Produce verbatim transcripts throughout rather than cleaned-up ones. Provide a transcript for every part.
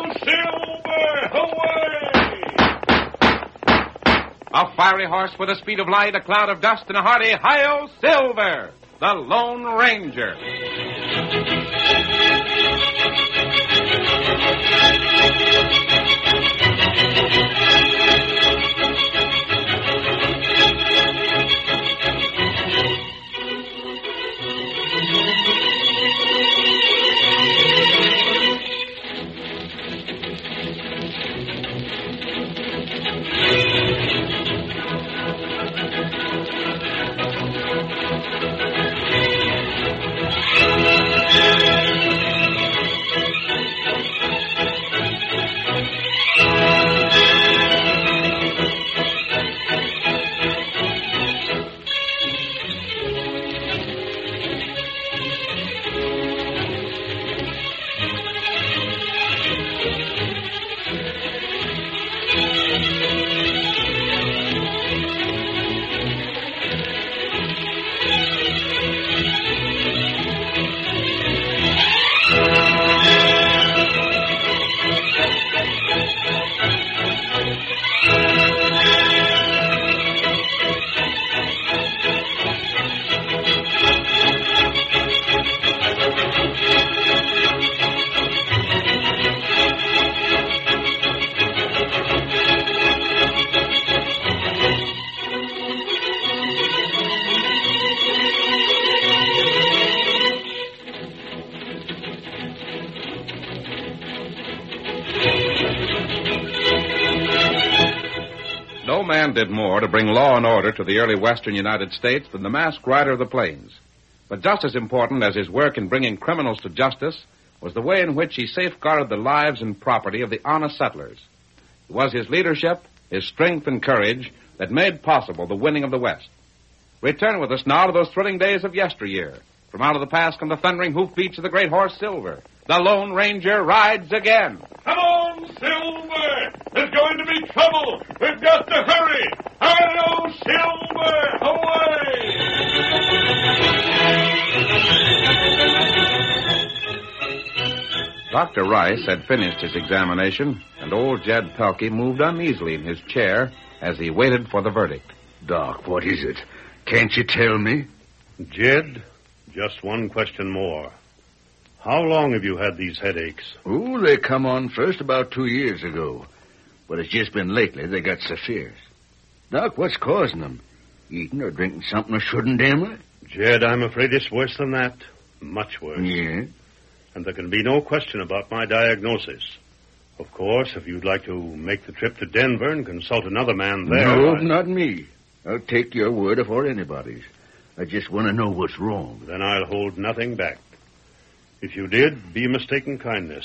Silver! Away! A fiery horse with the speed of light, a cloud of dust, and a hearty Hi-Yo Silver, the Lone Ranger. No man did more to bring law and order to the early western United States than the Masked Rider of the Plains. But just as important as his work in bringing criminals to justice was the way in which he safeguarded the lives and property of the honest settlers. It was his leadership, his strength and courage that made possible the winning of the West. Return with us now to those thrilling days of yesteryear. From out of the past come the thundering hoofbeats of the great horse Silver. The Lone Ranger rides again. Come on, Silver! There's going to be trouble. We've got to hurry. Hi-Yo Silver! Away! Doctor Rice had finished his examination, and old Jed Pelkey moved uneasily in his chair as he waited for the verdict. Doc, what is it? Can't you tell me? Jed, just one question more. How long have you had these headaches? Oh, they come on first about two years ago. But it's just been lately they got so fierce. Doc, what's causing them? Eating or drinking something I shouldn't, am I? Jed, I'm afraid it's worse than that. Much worse. Yeah? And there can be no question about my diagnosis. Of course, if you'd like to make the trip to Denver and consult another man there... No, I... not me. I'll take your word before anybody's. I just want to know what's wrong. Then I'll hold nothing back. If you did, be mistaken kindness.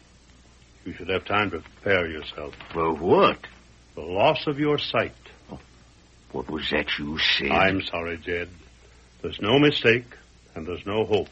You should have time to prepare yourself. For what? The loss of your sight. Oh, what was that you said? I'm sorry, Jed. There's no mistake, and there's no hope.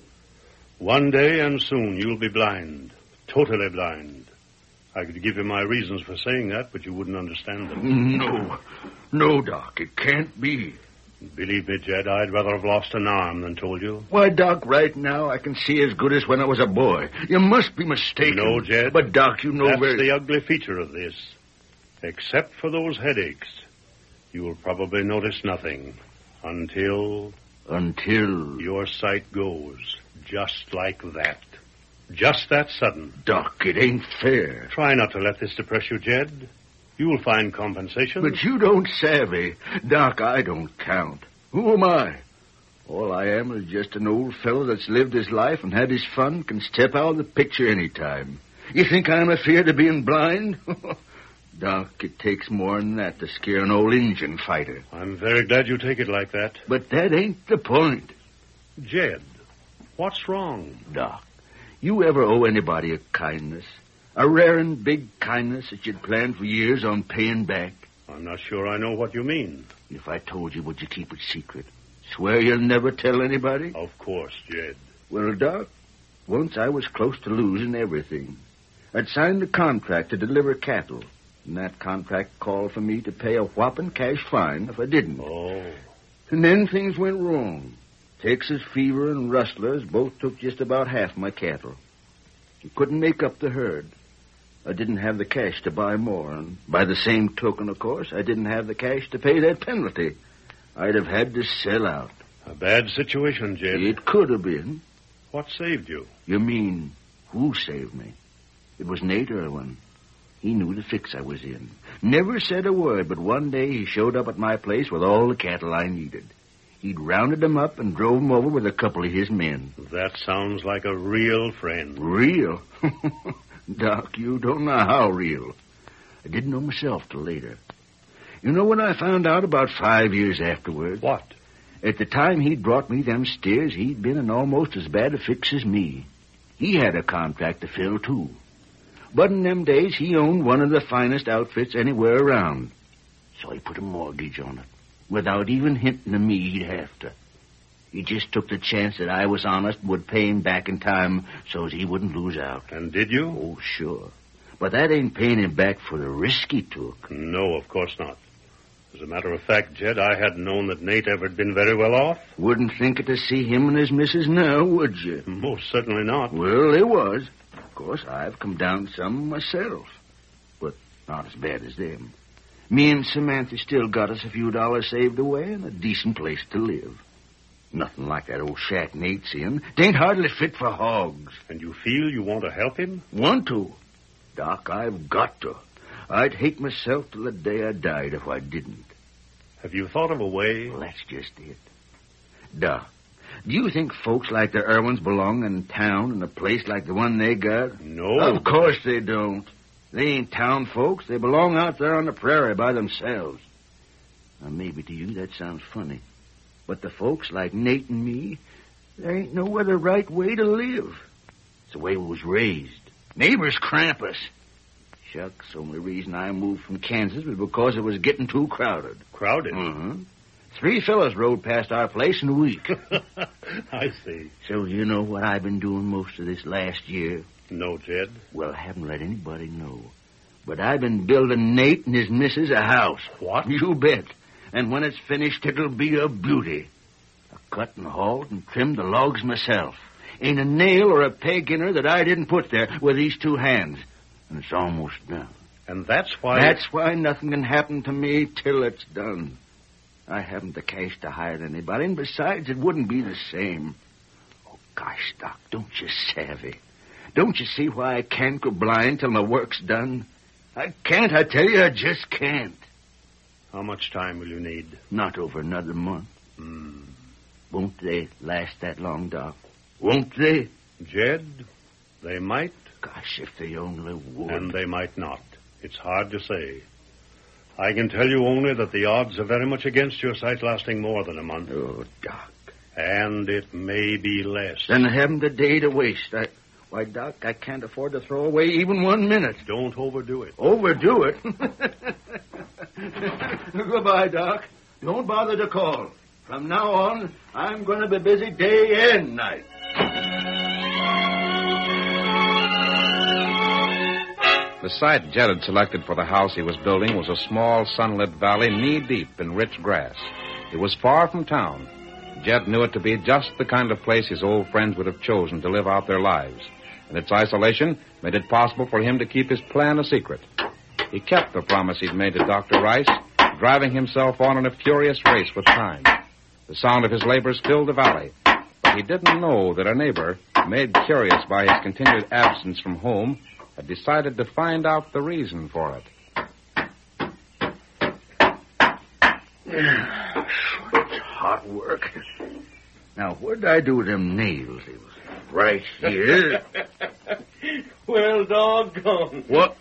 One day and soon you'll be blind. Totally blind. I could give you my reasons for saying that, but you wouldn't understand them. No. No, Doc, it can't be. Believe me, Jed, I'd rather have lost an arm than told you. Why, Doc, right now I can see as good as when I was a boy. You must be mistaken. No, Jed. But, Doc, you know That's very... the ugly feature of this. Except for those headaches, you will probably notice nothing until... Until... Your sight goes. Just like that. Just that sudden. Doc, it ain't fair. Try not to let this depress you, Jed. You'll find compensation. But you don't savvy. Doc, I don't count. Who am I? All I am is just an old fellow that's lived his life and had his fun, can step out of the picture any time. You think I'm afeard of being blind? Doc, it takes more than that to scare an old Injun fighter. I'm very glad you take it like that. But that ain't the point. Jed, what's wrong? Doc, you ever owe anybody a kindness? A rare and big kindness that you'd planned for years on paying back? I'm not sure I know what you mean. If I told you, would you keep it secret? Swear you'll never tell anybody? Of course, Jed. Well, Doc, once I was close to losing everything. I'd signed a contract to deliver cattle, and that contract called for me to pay a whopping cash fine if I didn't. Oh. And then things went wrong. Texas fever and rustlers both took just about half my cattle. You couldn't make up the herd. I didn't have the cash to buy more, and by the same token, of course, I didn't have the cash to pay that penalty. I'd have had to sell out. A bad situation, Jed. It could have been. What saved you? You mean, who saved me? It was Nate Irwin. He knew the fix I was in. Never said a word, but one day he showed up at my place with all the cattle I needed. He'd rounded them up and drove them over with a couple of his men. That sounds like a real friend. Real? Doc, you don't know how real. I didn't know myself till later. You know what I found out about five years afterward? What? At the time he'd brought me them steers, he'd been in almost as bad a fix as me. He had a contract to fill, too. But in them days, he owned one of the finest outfits anywhere around. So he put a mortgage on it, without even hinting to me he'd have to. He just took the chance that I was honest and would pay him back in time so as he wouldn't lose out. And did you? Oh, sure. But that ain't paying him back for the risk he took. No, of course not. As a matter of fact, Jed, I hadn't known that Nate ever had been very well off. Wouldn't think it to see him and his missus now, would you? Most certainly not. Well, they was. Of course, I've come down some myself. But not as bad as them. Me and Samantha still got us a few dollars saved away and a decent place to live. Nothing like that old shack Nate's in. It ain't hardly fit for hogs. And you feel you want to help him? Want to? Doc, I've got to. I'd hate myself till the day I died if I didn't. Have you thought of a way? Well, that's just it. Doc, do you think folks like the Irwins belong in town in a place like the one they got? No. Of course they don't. They ain't town folks. They belong out there on the prairie by themselves. Now, maybe to you that sounds funny. But the folks like Nate and me, there ain't no other right way to live. It's the way we was raised. Neighbors cramp us. Shucks, the only reason I moved from Kansas was because it was getting too crowded. Crowded? Uh-huh. Three fellas rode past our place in a week. I see. So you know what I've been doing most of this last year? No, Jed. Well, I haven't let anybody know. But I've been building Nate and his missus a house. What? You bet. And when it's finished, it'll be a beauty. I cut and hauled and trimmed the logs myself. Ain't a nail or a peg in her that I didn't put there with these two hands. And it's almost done. And that's why... That's why nothing can happen to me till it's done. I haven't the cash to hire anybody, and besides, it wouldn't be the same. Oh, gosh, Doc, don't you savvy? Don't you see why I can't go blind till my work's done? I can't, I tell you, I just can't. How much time will you need? Not over another month. Hmm. Won't they last that long, Doc? Won't they? Jed, they might. Gosh, if they only would. And they might not. It's hard to say. I can tell you only that the odds are very much against your sight lasting more than a month. Oh, Doc. And it may be less. Then I haven't a day to waste. I... Why, Doc, I can't afford to throw away even one minute. Don't overdo it. Overdo it? Goodbye, Doc. Don't bother to call. From now on, I'm going to be busy day and night. The site Jed had selected for the house he was building was a small, sunlit valley knee-deep in rich grass. It was far from town. Jed knew it to be just the kind of place his old friends would have chosen to live out their lives. And its isolation made it possible for him to keep his plan a secret. He kept the promise he'd made to Doctor Rice, driving himself on in a furious race with time. The sound of his labors filled the valley, but he didn't know that a neighbor, made curious by his continued absence from home, had decided to find out the reason for it. It's hot work. Now, what did I do with them nails? It was right here. Well, doggone. What?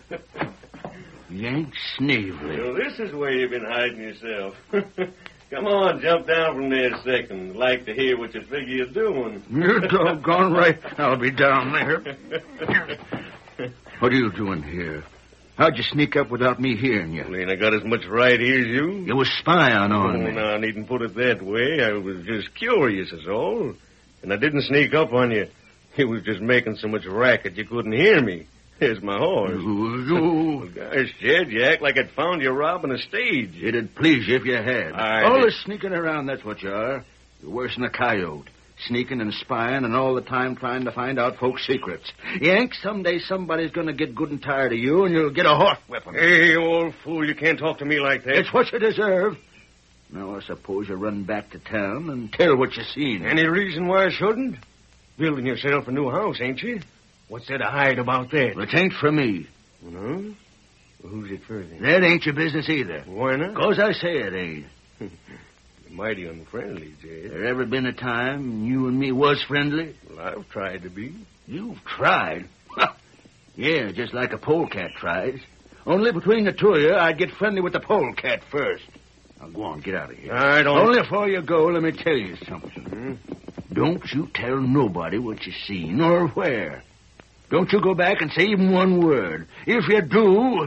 Yank Snavely. Well, this is where you've been hiding yourself. Come on, jump down from there a second. I'd like to hear what you figure you're doing. You're doggone right. I'll be down there. What are you doing here? How'd you sneak up without me hearing you? Well, ain't I got as much right here as you? You was spying on Oh, me. no, I needn't put it that way. I was just curious, is all. And I didn't sneak up on you. You was just making so much racket you couldn't hear me. There's my horse. You, Well, gosh, Jed, you act like I'd found you robbing a stage. It'd please you if you had. I All did- this sneaking around, that's what you are. You're worse than a coyote. sneaking and spying and all the time trying to find out folks' secrets. Yank, someday somebody's going to get good and tired of you, and you'll get a horse whipping. Hey, you old fool, you can't talk to me like that. It's what you deserve. Now, I suppose you run back to town and tell what you seen. Any reason why I shouldn't? Building yourself a new house, ain't you? What's there to hide about that? It ain't for me. No? Well, who's it for, then? That ain't your business either. Why not? Because I say it ain't. You're mighty unfriendly, Jed. There ever been a time you and me was friendly? Well, I've tried to be. You've tried? Yeah, just like a polecat tries. Only between the two of you, I'd get friendly with the polecat first. Now, go on, get out of here. I don't... Only before you go, let me tell you something. Hmm? Don't you tell nobody what you seen or where. Don't you go back and say even one word. If you do...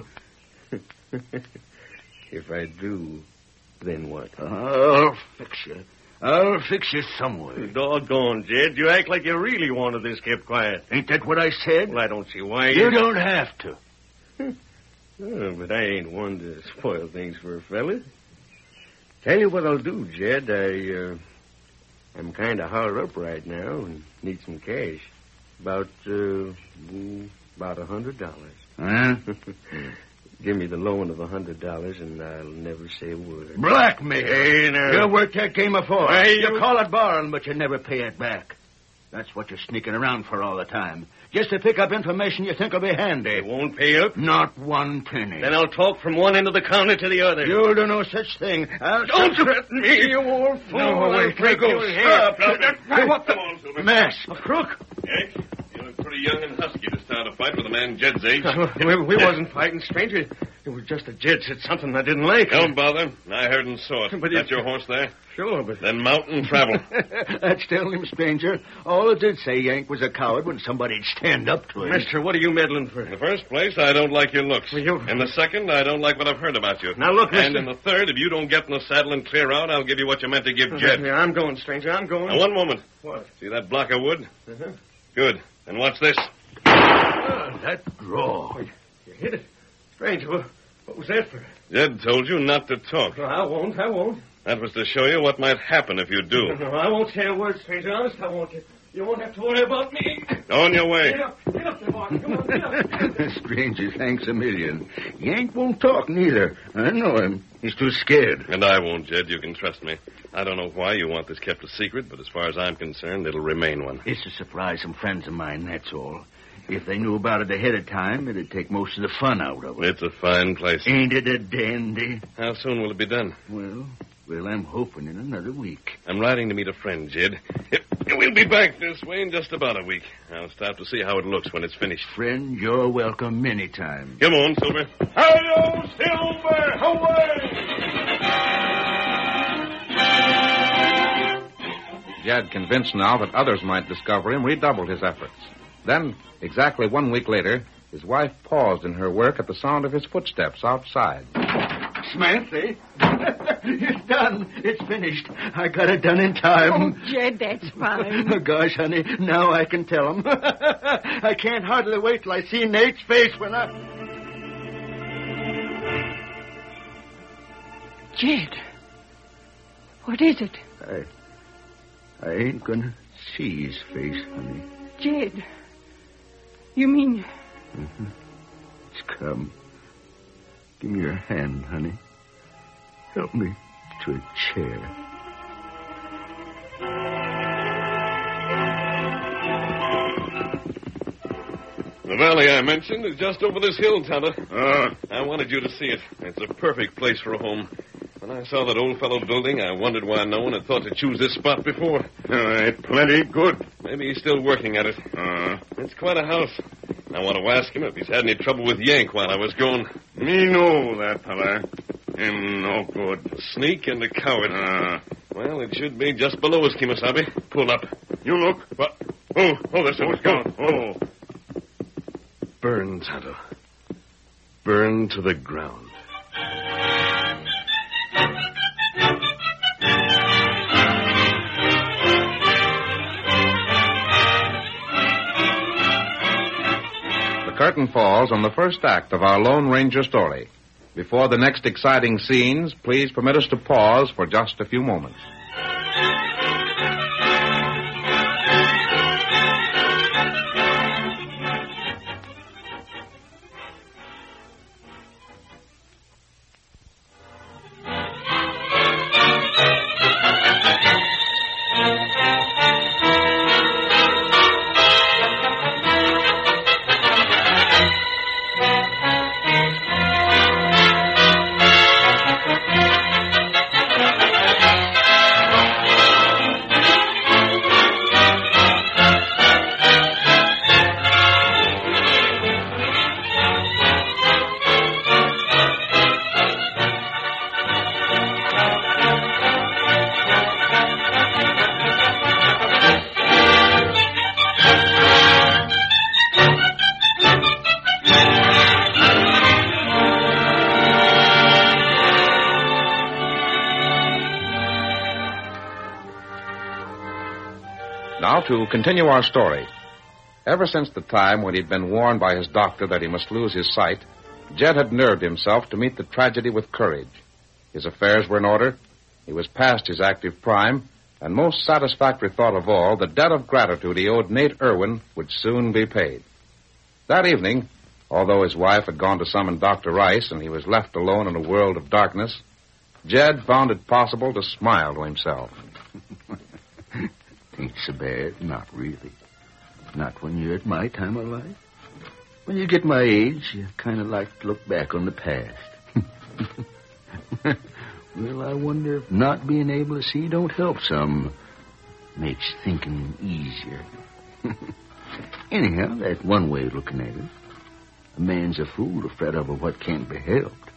If I do, then what? I'll fix you. I'll fix you somewhere. Doggone, Jed. You act like you really wanted this kept quiet. Ain't that what I said? Well, I don't see why You don't have to. Oh, but I ain't one to spoil things for a fella. Tell you what I'll do, Jed. I, uh, I'm kind of hard up right now and need some cash. About, uh, about a hundred dollars. Huh? Give me the loan of a hundred dollars, and I'll never say a word. Blackmail. Hey, now. You worked that game before. Hey, you... you- call it borrowing, but you never pay it back. That's what you're sneaking around for all the time. Just to pick up information you think will be handy. They won't pay up? Not one penny. Then I'll talk from one end of the counter to the other. You'll do no such thing. I'll... Don't threaten me, you old fool. No, wait, I'll break go. your head. Stop. Hey, what the... Come on, Silver. Mess. A crook? Yank, you look pretty young and husky to start a fight with a man Jed's age. we, we wasn't fighting, stranger. It was just that Jed said something I didn't like. Don't bother. I heard and saw it. But That's it- your horse there? Sure, but... Then mount and travel. That's telling him, stranger. All it did say Yank was a coward when somebody'd stand up to him. Mister, what are you meddling for? In the first place, I don't like your looks. Well, you- In the second, I don't like what I've heard about you. Now, look, And mister- in the third, if you don't get in the saddle and clear out, I'll give you what you meant to give Jed. Yeah, I'm going, stranger. I'm going. Now, one moment. What? See that block of wood? Uh-huh. Good. And watch this. Ah, that draw. You hit it. Stranger, what, what was that for? Jed told you not to talk. No, I won't. I won't. That was to show you what might happen if you do. No, I won't say a word, stranger. Honest, I won't. You, you won't have to worry about me. On your way. Get up. Get up there, Martin. Come on, get up. The stranger thanks a million. Yank won't talk neither. I know him. He's too scared. And I won't, Jed. You can trust me. I don't know why you want this kept a secret, but as far as I'm concerned, it'll remain one. It's to surprise some friends of mine, that's all. If they knew about it ahead of time, it'd take most of the fun out of it. It's a fine place. Ain't it a dandy? How soon will it be done? Well, well, I'm hoping in another week. I'm riding to meet a friend, Jed. We'll be back this way in just about a week. I'll stop to see how it looks when it's finished. Friend, you're welcome many times. Come on, Silver. Hello, Silver! Away! Jed, convinced now that others might discover him, redoubled his efforts. Then, exactly one week later, his wife paused in her work at the sound of his footsteps outside. Smancy, it's done. It's finished. I got it done in time. Oh, Jed, that's fine. Oh, gosh, honey, now I can tell him. I can't hardly wait till I see Nate's face when I... Jed, what is it? I... I ain't gonna see his face, honey. Jed, you mean... Mm-hmm. It's come. Give me your hand, honey. Help me to a chair. The valley I mentioned is just over this hill, Tonto. Uh, I wanted you to see it. It's a perfect place for a home. When I saw that old fellow building, I wondered why no one had thought to choose this spot before. All right, plenty good. Maybe he's still working at it. Uh, It's quite a house. I want to ask him if he's had any trouble with Yank while I was gone. me know that fella. Him no good. A sneak and a coward. Uh, Well, it should be just below us, Kimasabi. Pull up. you look. What? Oh, oh, there's someone gone. Oh. Burn, Tonto. Burn to the ground. The curtain falls on the first act of our Lone Ranger story. Before the next exciting scenes, please permit us to pause for just a few moments. to continue our story. Ever since the time when he'd been warned by his doctor that he must lose his sight, Jed had nerved himself to meet the tragedy with courage. His affairs were in order. He was past his active prime, and most satisfactory thought of all, the debt of gratitude he owed Nate Irwin would soon be paid. That evening, although his wife had gone to summon Doctor Rice and he was left alone in a world of darkness, Jed found it possible to smile to himself. Ain't so bad, not really. Not when you're at my time of life. When you get my age, you kind of like to look back on the past. Well, I wonder if not being able to see don't help some. Makes thinking easier. Anyhow, that's one way of looking at it. A man's a fool to fret over what can't be helped.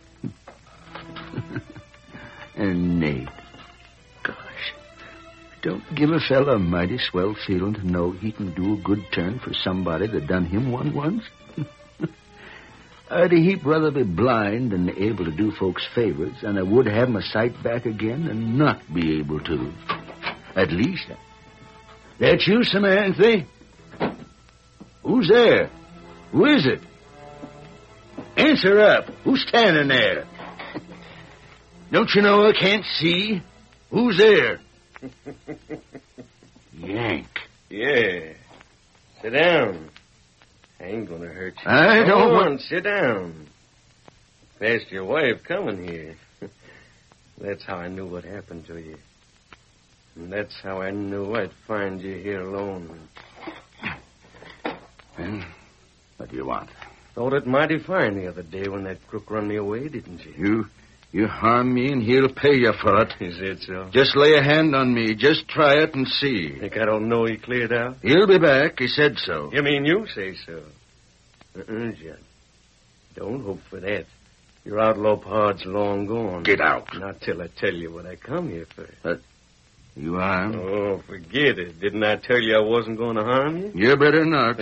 And Nate, gosh, don't give a fella a mighty swell feeling to know he can do a good turn for somebody that done him one once. I'd a heap rather be blind than able to do folks favors, and I would have my sight back again and not be able to. At least, that's you, Samantha. Who's there? Who is it? Answer up. Who's standing there? Don't you know I can't see? Who's there? Yank. Yeah. Sit down. I ain't gonna hurt you. I Come don't on, want... sit down. Fast your wife coming here. That's how I knew what happened to you. And that's how I knew I'd find you here alone. Well, what do you want? Thought it mighty fine the other day when that crook run me away, didn't you? You... You harm me, and he'll pay you for it. Is it so? Just lay a hand on me. Just try it and see. Think I don't know he cleared out? He'll be back. He said so. You mean you say so? Uh-uh, Jed. Don't hope for that. Your outlaw pod's long gone. Get out. Not till I tell you what I come here for. But you armed? Oh, forget it. Didn't I tell you I wasn't going to harm you? You better not.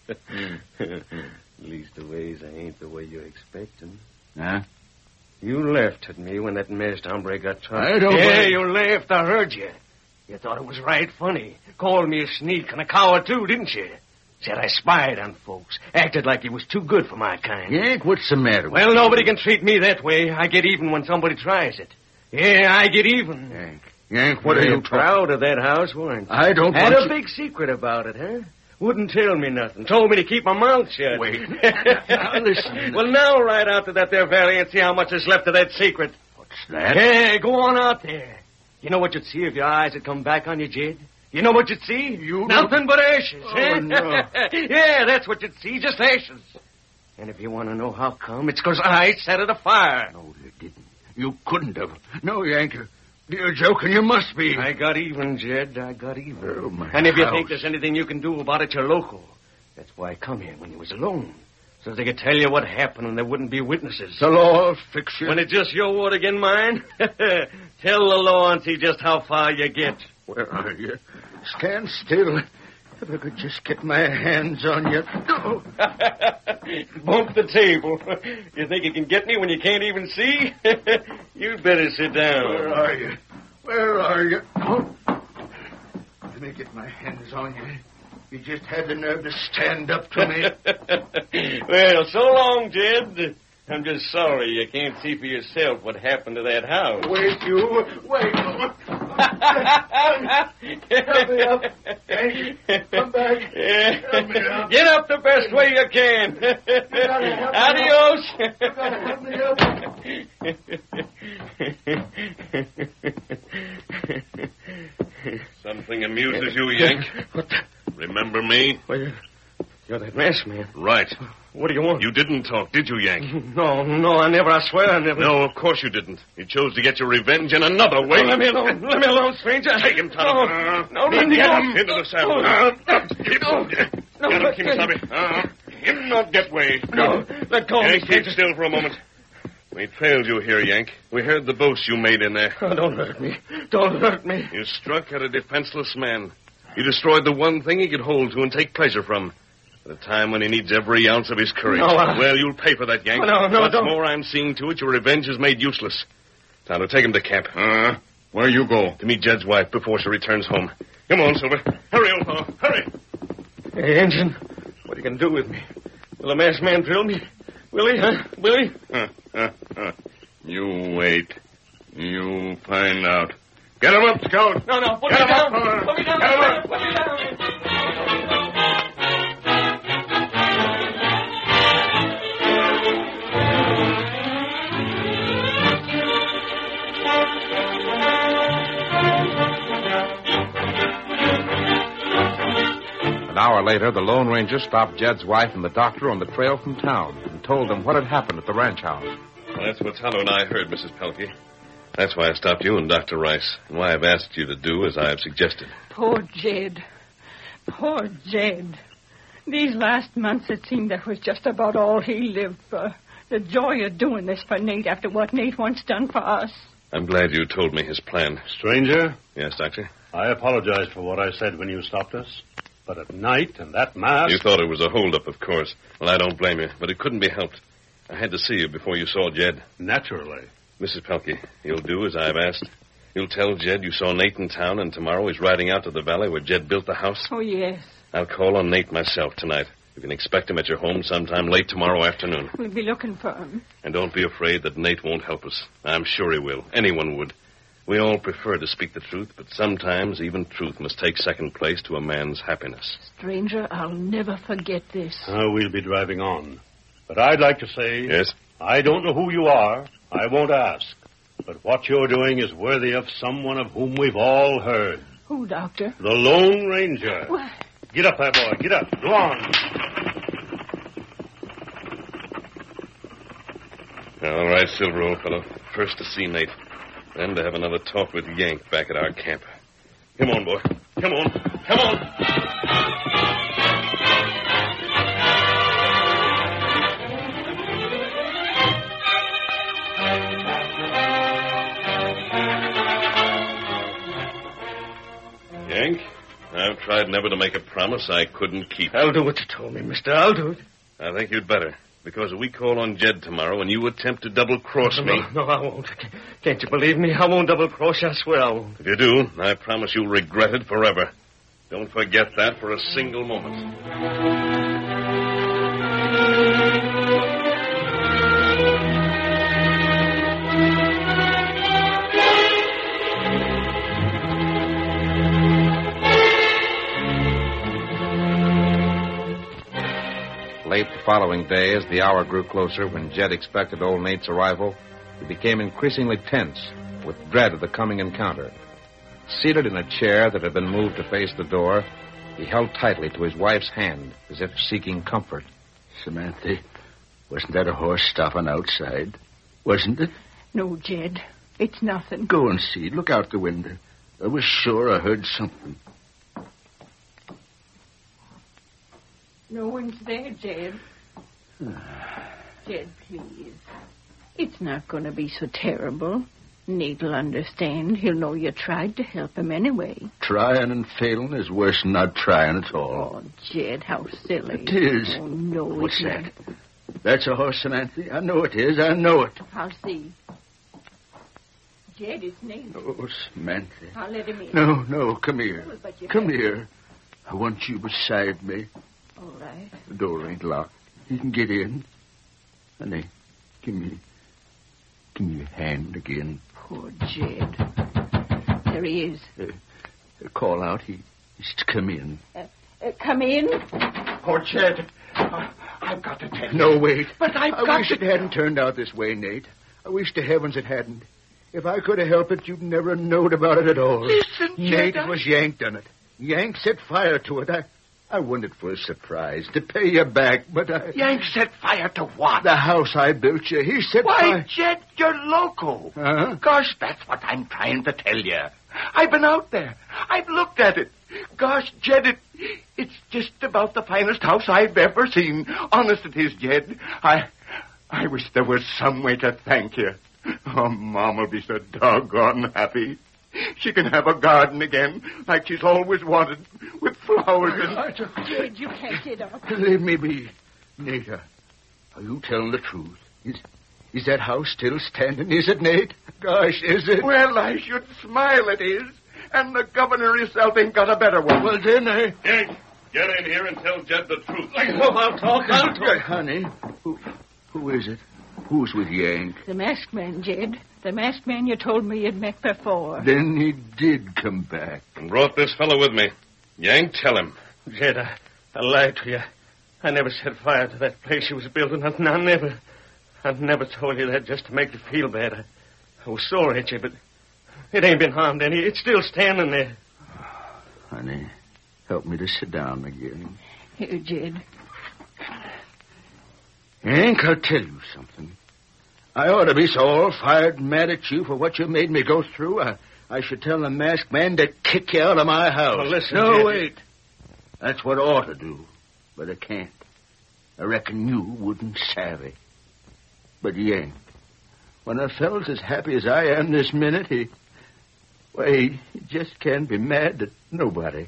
Leastways, I ain't the way you're expecting. Huh? You laughed at me when that masked hombre got tough. I don't... Yeah, want... you laughed. I heard you. You thought it was right funny. Called me a sneak and a coward, too, didn't you? Said I spied on folks. Acted like he was too good for my kind. Yank, what's the matter with Well, you? nobody can treat me that way. I get even when somebody tries it. Yeah, I get even. Yank, Yank, what You're are you talking... proud of that house, weren't you? I don't Had want a you... big secret about it, huh? Wouldn't tell me nothing. Told me to keep my mouth shut. Wait. Now, listen. Well, now ride out to that there valley and see how much is left of that secret. What's that? Hey, go on out there. You know what you'd see if your eyes had come back on you, Jed? You know what you'd see? You... Nothing but ashes. Oh, eh? no. Yeah, that's what you'd see, just ashes. And if you want to know how come, it's because I set it afire. No, you didn't. You couldn't have. No, Yank, you're joking. You must be. I got even, Jed. I got even. Oh, my and if you house. think there's anything you can do about it, you're local. That's why I come here when you was alone. So they could tell you what happened and there wouldn't be witnesses. The law will fix you. When it's just your word again mine, tell the law and see just how far you get. Where are you? Stand still. If I could just get my hands on you. Oh. Bump the table. You think you can get me when you can't even see? You'd better sit down. Where are you? Where are you? Oh. Let me get my hands on you. You just had the nerve to stand up to me. Well, so long, Jed. I'm just sorry you can't see for yourself what happened to that house. Wait, you. Wait. Help me up. Hey, come back. Help me up. Get up the best way you can. Adios. You gotta help me up. Something amuses you, Yank? What the? Remember me? Well, you're, you're that masked man. Right. What do you want? You didn't talk, did you, Yank? No, no, I never. I swear I never. No, of course you didn't. You chose to get your revenge in another way. Oh, let me alone. Let me alone, stranger. Take him, Tonto. No, no, let me Get alone. him into the saddle. No, Uh, no, Keep no, Get no, him, let- Kimasabi. Uh, him not get way. No, let go of me, Yank, keep stranger. still for a moment. We trailed you here, Yank. We heard the boast you made in there. Oh, don't hurt me. Don't hurt me. You struck at a defenseless man. You destroyed the one thing he could hold to and take pleasure from. At a time when he needs every ounce of his courage. No, I- Well, you'll pay for that, Yank. No, no, What's don't. more, I'm seeing to it your revenge is made useless. Tonto, take him to camp. Uh, where you go? To meet Jed's wife before she returns home. Come on, Silver. Hurry, old fellow. Hurry. Hey, Ensign, what are you going to do with me? Will the masked man drill me? Will he, huh? Will he? Huh, huh, huh. You wait. You'll find out. Get him up, Scout. No, no. Put Get me him down. up. Put me down. Get him up. Put me down. An hour later, the Lone Ranger stopped Jed's wife and the doctor on the trail from town and told them what had happened at the ranch house. Well, that's what Tonto and I heard, Missus Pelkey. That's why I stopped you and Doctor Rice, and why I've asked you to do as I have suggested. Poor Jed. Poor Jed. These last months, it seemed that was just about all he lived for. The joy of doing this for Nate after what Nate once done for us. I'm glad you told me his plan. Stranger, Yes, Doctor? I apologize for what I said when you stopped us. But at night and that mask... You thought it was a holdup, of course. Well, I don't blame you, but it couldn't be helped. I had to see you before you saw Jed. Naturally. Missus Pelkey, you'll do as I've asked. You'll tell Jed you saw Nate in town, and tomorrow he's riding out to the valley where Jed built the house. Oh, yes. I'll call on Nate myself tonight. You can expect him at your home sometime late tomorrow afternoon. We'll be looking for him. And don't be afraid that Nate won't help us. I'm sure he will. Anyone would. We all prefer to speak the truth, but sometimes even truth must take second place to a man's happiness. Stranger, I'll never forget this. Uh, we'll be driving on. But I'd like to say... Yes? I don't know who you are. I won't ask. But what you're doing is worthy of someone of whom we've all heard. Who, Doctor? The Lone Ranger. What? Get up there, boy. Get up. Go on. All right, Silver, old fellow. First to see Nate. Then to have another talk with Yank back at our camp. Come on, boy. Come on. Come on. Yank, I've tried never to make a promise I couldn't keep. I'll do what you told me, mister. I'll do it. I think you'd better. Because if we call on Jed tomorrow and you attempt to double-cross me... No, no, I won't. Can't you believe me? I won't double-cross you. I swear I won't. If you do, I promise you'll regret it forever. Don't forget that for a single moment. Late the following day, as the hour grew closer when Jed expected old Nate's arrival, he became increasingly tense with dread of the coming encounter. Seated in a chair that had been moved to face the door, he held tightly to his wife's hand as if seeking comfort. Samantha, wasn't that a horse stopping outside? Wasn't it? No, Jed. It's nothing. Go and see. Look out the window. I was sure I heard something. No one's there, Jed. Jed, please. It's not going to be so terrible. Nate'll understand. He'll know you tried to help him anyway. Trying and failing is worse than not trying at all. Oh, Jed, how silly. It is. Oh, no, What's it's that? not. That's a horse, Samantha. I know it is. I know it. I'll see. Jed, it's Nate. Oh, Samantha. I'll let him in. No, no, come here. Oh, but you Come have- here. I want you beside me. All right. The door ain't locked. You can get in. Honey, give me... Give me your hand again. Poor Jed. There he is. Uh, call out. He, he's to come in. Uh, uh, come in. Poor Jed. I, I've got to tell you. No, wait. But I've I got wish to... it hadn't turned out this way, Nate. I wish to heavens it hadn't. If I could have helped it, you'd never known about it at all. Listen, Jed, Nate, I- it was Yank done it. Yank set fire to it. I, I wanted for a surprise, to pay you back, but I... Yank set fire to what? The house I built you, he set Why, fire... Jed, you're loco. Huh? Gosh, that's what I'm trying to tell you. I've been out there. I've looked at it. Gosh, Jed, it, it's just about the finest house I've ever seen. Honest it is, Jed. I, I wish there was some way to thank you. Oh, Mom will be so doggone happy. She can have a garden again, like she's always wanted, with flowers and... Jed, you can't get up. Leave me be. Nate, uh, are you telling the truth? Is, is that house still standing? Is it, Nate? Gosh, is it? Well, I should smile, it is. And the governor himself ain't got a better one. Well, then, I... Yank, get in here and tell Jed the truth. I'll talk. I'll talk. Honey, who, who is it? Who's with Yank? The masked man, Jed. The masked man you told me you'd met before. Then he did come back. And brought this fellow with me. Yank, tell him. Jed, I, I lied to you. I never set fire to that place you was building. I, I never... I never told you that just to make you feel bad. I, I was sore at you, but it ain't been harmed any. It's still standing there. Honey, help me to sit down again. Here, Jed. Hank, I'll tell you something. I ought to be so all-fired mad at you for what you made me go through. I, I should tell the masked man to kick you out of my house. Well, listen, no, Jed. wait. That's what I ought to do, but I can't. I reckon you wouldn't savvy. But Yank, when a fellow's as happy as I am this minute, he... Well, he, he just can't be mad at nobody.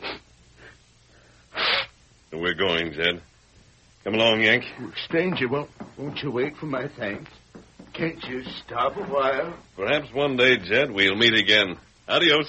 We're going, Jed. Come along, Yank. Stranger, won't, won't you wait for my thanks? Can't you stop a while? Perhaps one day, Jed, we'll meet again. Adios.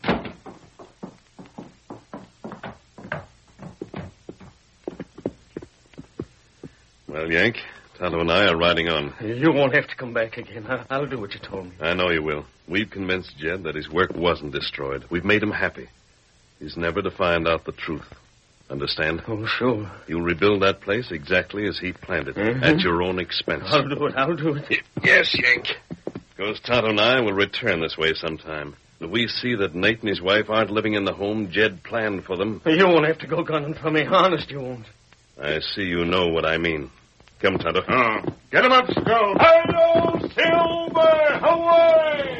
Well, Yank, Tonto and I are riding on. You won't have to come back again. I, I'll do what you told me. I know you will. We've convinced Jed that his work wasn't destroyed. We've made him happy. He's never to find out the truth. Understand? Oh, sure. You'll rebuild that place exactly as he planned it, Mm-hmm. at your own expense. I'll do it. I'll do it. Yes, Yank. Because Tonto and I will return this way sometime. If we see that Nate and his wife aren't living in the home Jed planned for them... You won't have to go gunning for me. Honest, you won't. I see you know what I mean. Come, Tonto. Oh, get him up, Skull. Hello, Silver! Away!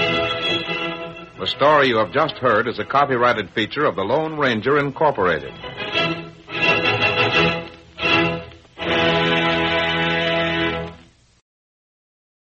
The story you have just heard is a copyrighted feature of the Lone Ranger Incorporated.